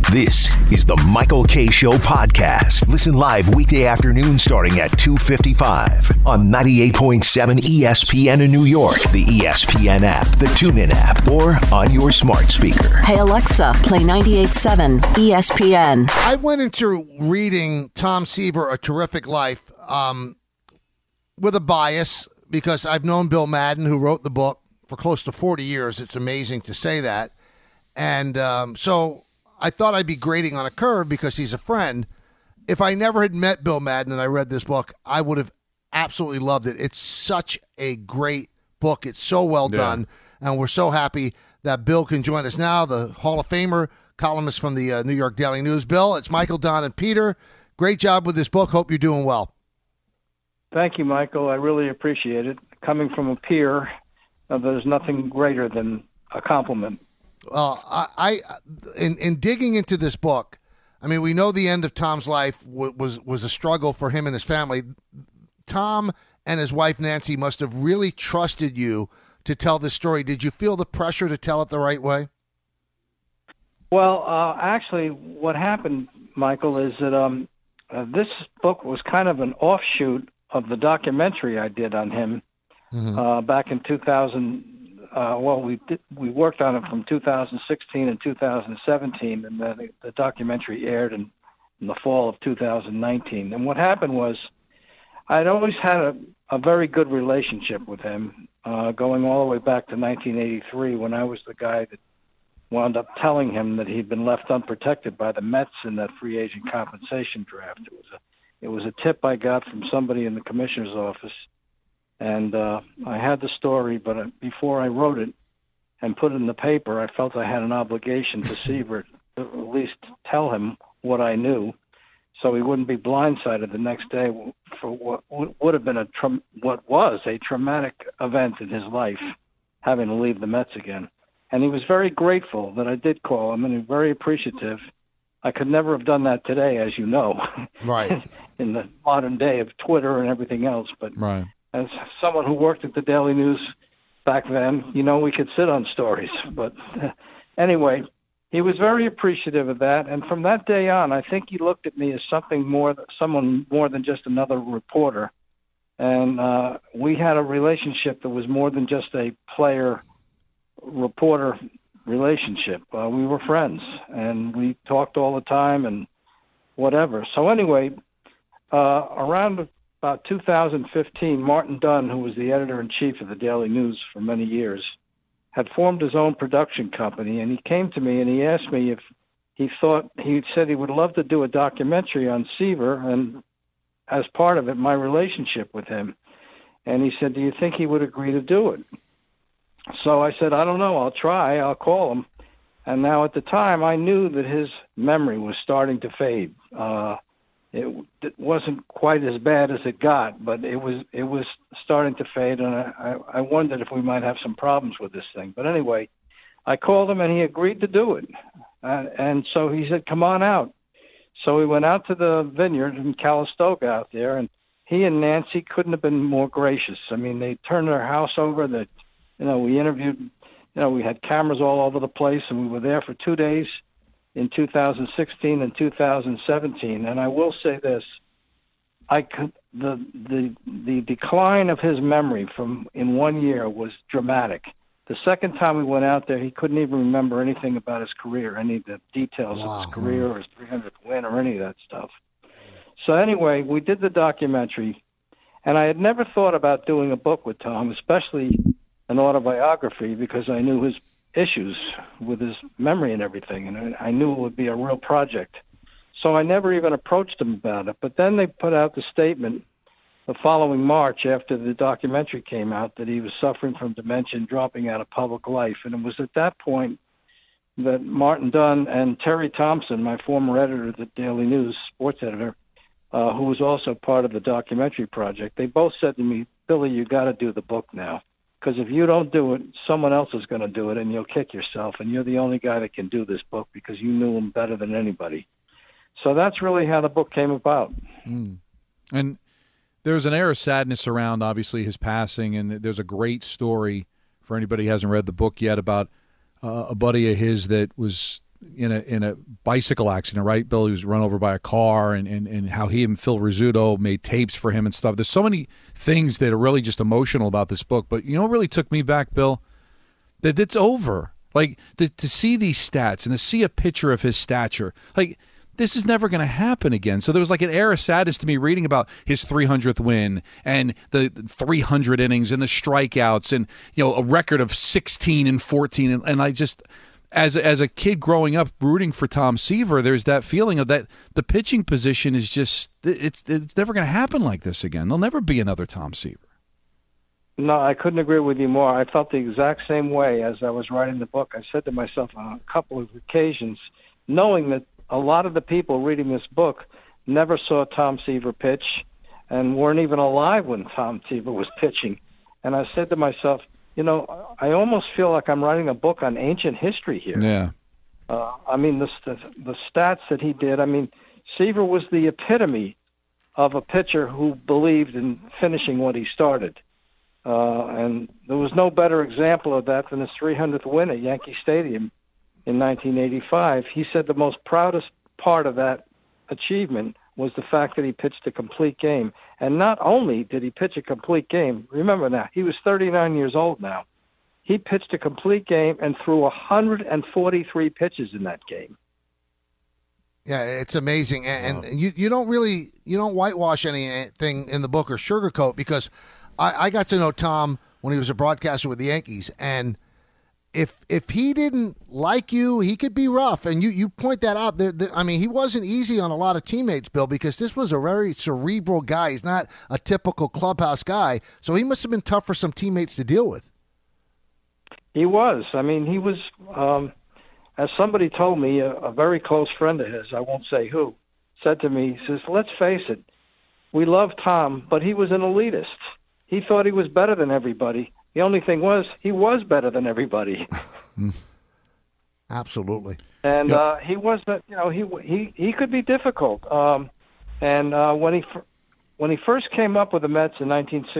This is the Michael Kay Show podcast. Listen live weekday afternoon starting at 2:55 on 98.7 ESPN in New York, the ESPN app, the TuneIn app, or on your smart speaker. Hey Alexa, play 98.7 ESPN. I went into reading Tom Seaver, A Terrific Life, with a bias because I've known Bill Madden, who wrote the book, for close to 40 years. It's amazing to say that. And so I thought I'd be grading on a curve because he's a friend. If I never had met Bill Madden and I read this book, I would have absolutely loved it. It's such a great book. It's so well done. And we're so happy that Bill can join us now, the Hall of Famer, columnist from the New York Daily News. Bill, it's Michael, Don, and Peter. Great job with this book. Hope you're doing well. Thank you, Michael. I really appreciate it. Coming from a peer, there's nothing greater than a compliment. In digging into this book, I mean, we know the end of Tom's life was a struggle for him and his family. Tom and his wife, Nancy, must have really trusted you to tell this story. Did you feel the pressure to tell it the right way? Well, actually, what happened, Michael, is that this book was kind of an offshoot of the documentary I did on him back in 2000. We worked on it from 2016 and 2017, and then the documentary aired in the fall of 2019. And what happened was I'd always had a very good relationship with him, going all the way back to 1983 when I was the guy that wound up telling him that he'd been left unprotected by the Mets in that free agent compensation draft. It was a tip I got from somebody in the commissioner's office. And I had the story, but before I wrote it and put it in the paper, I felt I had an obligation to Seaver to at least tell him what I knew, so he wouldn't be blindsided the next day for what would have been what was a traumatic event in his life, having to leave the Mets again. And he was very grateful that I did call him, and he was very appreciative. I could never have done that today, as you know, right, in the modern day of Twitter and everything else, but. Right. As someone who worked at the Daily News back then, we could sit on stories. But anyway, he was very appreciative of that. And from that day on, I think he looked at me as someone more than just another reporter. And we had a relationship that was more than just a player-reporter relationship. We were friends, and we talked all the time and whatever. So anyway, around about 2015, Martin Dunn, who was the editor-in-chief of the Daily News for many years, had formed his own production company, and he came to me and he asked me if he said he would love to do a documentary on Seaver, and as part of it, my relationship with him. And he said, do you think he would agree to do it? So I said, I don't know, I'll try, I'll call him. And now at the time, I knew that his memory was starting to fade. It wasn't quite as bad as it got, but it was starting to fade, and I wondered if we might have some problems with this thing. But anyway, I called him, and he agreed to do it. And so he said, come on out. So we went out to the vineyard in Calistoga out there, and he and Nancy couldn't have been more gracious. I mean, they turned their house over. We interviewed, we had cameras all over the place, and we were there for 2 days. In 2016 and 2017, and I will say this: the decline of his memory in 1 year was dramatic. The second time we went out there, he couldn't even remember anything about his career, any of the details of his career or his 300th win or any of that stuff. So anyway, we did the documentary, and I had never thought about doing a book with Tom, especially an autobiography, because I knew his issues with his memory and everything, and I knew it would be a real project. So I never even approached him about it. But then they put out the statement the following March, after the documentary came out, that he was suffering from dementia and dropping out of public life. And it was at that point that Martin Dunn and Terry Thompson, my former editor at the Daily News, sports editor, who was also part of the documentary project, they both said to me, Billy, you got to do the book now. Because if you don't do it, someone else is going to do it, and you'll kick yourself. And you're the only guy that can do this book because you knew him better than anybody. So that's really how the book came about. And there's an air of sadness around, obviously, his passing. And there's a great story for anybody who hasn't read the book yet about a buddy of his that was in a bicycle accident, right? Bill, he was run over by a car, and how he and Phil Rizzuto made tapes for him and stuff. There's so many things that are really just emotional about this book. But you know what really took me back, Bill? That it's over. Like, to see these stats and to see a picture of his stature, like, this is never going to happen again. So there was like an air of sadness to me reading about his 300th win and the 300 innings and the strikeouts and, you know, a record of 16 and 14. And I just, as a kid growing up rooting for Tom Seaver, there's that feeling of that the pitching position is just, it's never going to happen like this again. There'll never be another Tom Seaver. No, I couldn't agree with you more. I felt the exact same way as I was writing the book. I said to myself on a couple of occasions, knowing that a lot of the people reading this book never saw Tom Seaver pitch and weren't even alive when Tom Seaver was pitching. And I said to myself, you know, I almost feel like I'm writing a book on ancient history here. Yeah. I mean, the stats that he did, I mean, Seaver was the epitome of a pitcher who believed in finishing what he started. And there was no better example of that than his 300th win at Yankee Stadium in 1985. He said the most proudest part of that achievement was the fact that he pitched a complete game. And not only did he pitch a complete game, remember now, he was 39 years old now. He pitched a complete game and threw 143 pitches in that game. Yeah, it's amazing. And you don't whitewash anything in the book or sugarcoat, because I got to know Tom when he was a broadcaster with the Yankees, and if he didn't like you, he could be rough, and you point that out. I mean, he wasn't easy on a lot of teammates, Bill, because this was a very cerebral guy. He's not a typical clubhouse guy, so he must have been tough for some teammates to deal with. He was. I mean, he was, as somebody told me, a very close friend of his, I won't say who, said to me, he says, let's face it, we love Tom, but he was an elitist. He thought he was better than everybody. The only thing was, he was better than everybody. Absolutely. And he was, he could be difficult. And when he first came up with the Mets in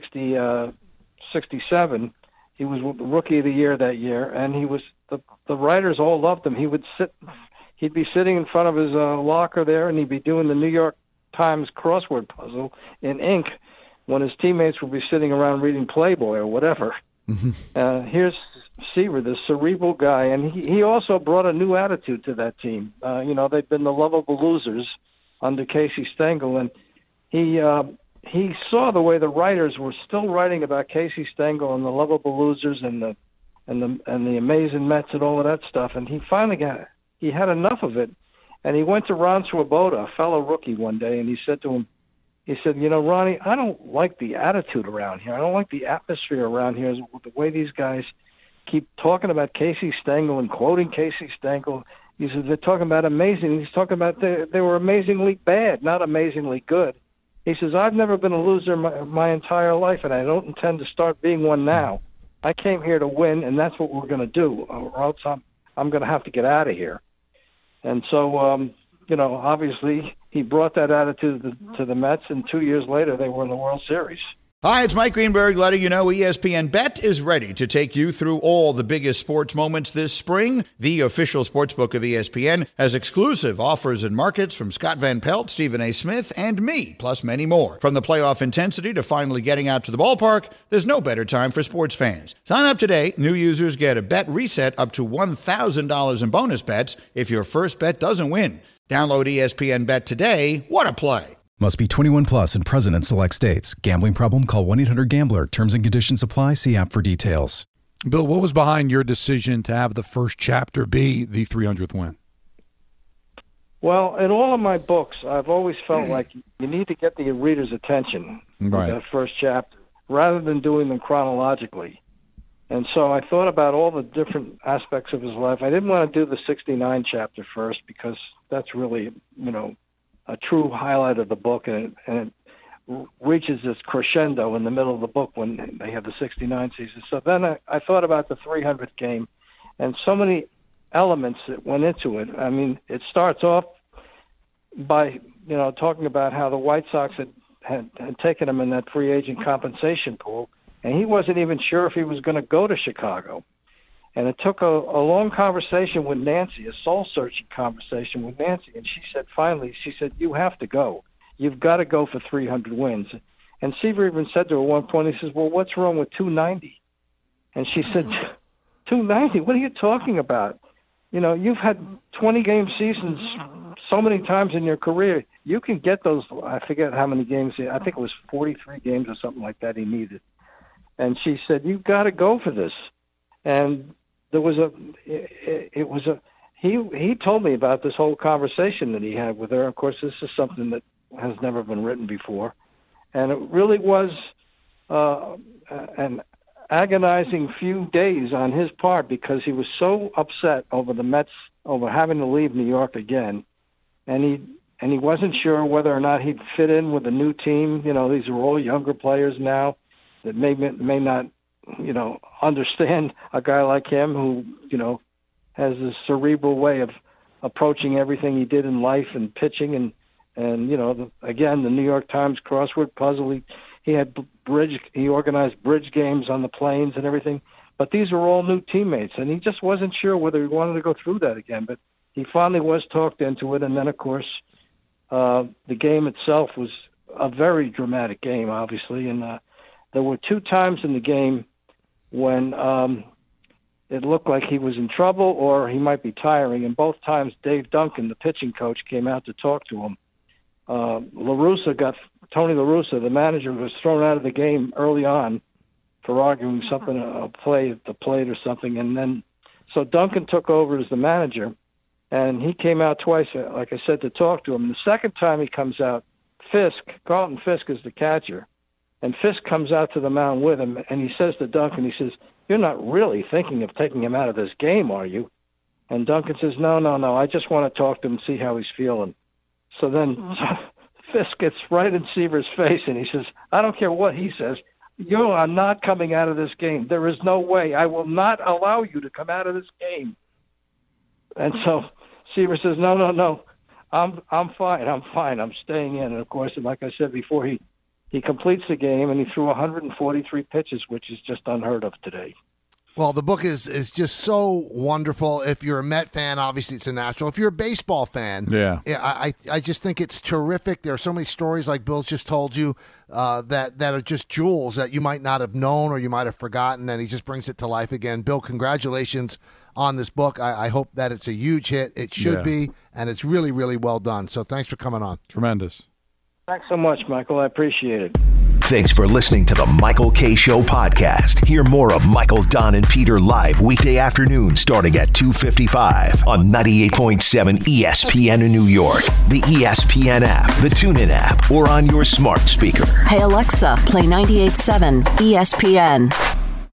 1967, he was Rookie of the Year that year, and he was the writers all loved him. He'd be sitting in front of his locker there, and he'd be doing the New York Times crossword puzzle in ink, when his teammates would be sitting around reading Playboy or whatever. Here's Seaver, this cerebral guy, and he also brought a new attitude to that team. They'd been the lovable losers under Casey Stengel, and he saw the way the writers were still writing about Casey Stengel and the lovable losers and the amazing Mets and all of that stuff, and he had enough of it, and he went to Ron Swoboda, a fellow rookie, one day, and he said to him, Ronnie, I don't like the attitude around here. I don't like the atmosphere around here. The way these guys keep talking about Casey Stengel and quoting Casey Stengel. He says they're talking about amazing. He's talking about they were amazingly bad, not amazingly good. He says, I've never been a loser my entire life, and I don't intend to start being one now. I came here to win, and that's what we're going to do, or else I'm going to have to get out of here. And so, obviously he brought that attitude to the Mets, and 2 years later they were in the World Series. Hi, it's Mike Greenberg letting you know ESPN Bet is ready to take you through all the biggest sports moments this spring. The official sportsbook of ESPN has exclusive offers and markets from Scott Van Pelt, Stephen A. Smith, and me, plus many more. From the playoff intensity to finally getting out to the ballpark, there's no better time for sports fans. Sign up today. New users get a bet reset up to $1,000 in bonus bets if your first bet doesn't win. Download ESPN Bet today. What a play. Must be 21 plus and present in select states. Gambling problem? Call 1-800-GAMBLER. Terms and conditions apply. See app for details. Bill, what was behind your decision to have the first chapter be the 300th win? Well, in all of my books, I've always felt like you need to get the reader's attention with that first chapter rather than doing them chronologically. And so I thought about all the different aspects of his life. I didn't want to do the 69 chapter first because that's really, a true highlight of the book, and it reaches this crescendo in the middle of the book when they have the 69 season. So then I thought about the 300th game and so many elements that went into it. I mean, it starts off by, talking about how the White Sox had taken him in that free agent compensation pool, and he wasn't even sure if he was going to go to Chicago. And it took a long conversation with Nancy, a soul-searching conversation with Nancy. And she said, finally, you have to go. You've got to go for 300 wins. And Seaver even said to her at one point, he says, well, what's wrong with 290? And she said, 290? What are you talking about? You know, you've had 20-game seasons so many times in your career. You can get those, I forget how many games, I think it was 43 games or something like that he needed. And she said, you've got to go for this. And there was he told me about this whole conversation that he had with her. Of course, this is something that has never been written before. And it really was an agonizing few days on his part because he was so upset over the Mets, over having to leave New York again. And he wasn't sure whether or not he'd fit in with the new team. You know, these are all younger players now that may not, you know, understand a guy like him who, you know, has this cerebral way of approaching everything he did in life and pitching and you know, again, the New York Times crossword puzzle. He had he organized bridge games on the planes and everything. But these are all new teammates, and he just wasn't sure whether he wanted to go through that again. But he finally was talked into it, and then, of course, the game itself was a very dramatic game, obviously. And there were 2 times in the game when it looked like he was in trouble or he might be tiring, and both times Dave Duncan, the pitching coach, came out to talk to him. Tony La Russa, the manager, was thrown out of the game early on for arguing something, a play at the plate or something. And then, so Duncan took over as the manager, and he came out twice, like I said, to talk to him. The second time he comes out, Carlton Fisk is the catcher, and Fisk comes out to the mound with him, and he says to Duncan, he says, you're not really thinking of taking him out of this game, are you? And Duncan says, no, I just want to talk to him and see how he's feeling. So then Fisk gets right in Seaver's face, and he says, I don't care what he says. You are not coming out of this game. There is no way. I will not allow you to come out of this game. And so Seaver says, no. I'm fine. I'm staying in. And, of course, like I said before, he completes the game, and he threw 143 pitches, which is just unheard of today. Well, the book is just so wonderful. If you're a Met fan, obviously it's a natural. If you're a baseball fan, I just think it's terrific. There are so many stories like Bill's just told you that are just jewels that you might not have known or you might have forgotten, and he just brings it to life again. Bill, congratulations on this book. I hope that it's a huge hit. It should be, and it's really, really well done. So thanks for coming on. Tremendous. Thanks so much, Michael. I appreciate it. Thanks for listening to the Michael Kay Show podcast. Hear more of Michael, Don, and Peter live weekday afternoons starting at 2:55 on 98.7 ESPN in New York, the ESPN app, the TuneIn app, or on your smart speaker. Hey Alexa, play 98.7 ESPN.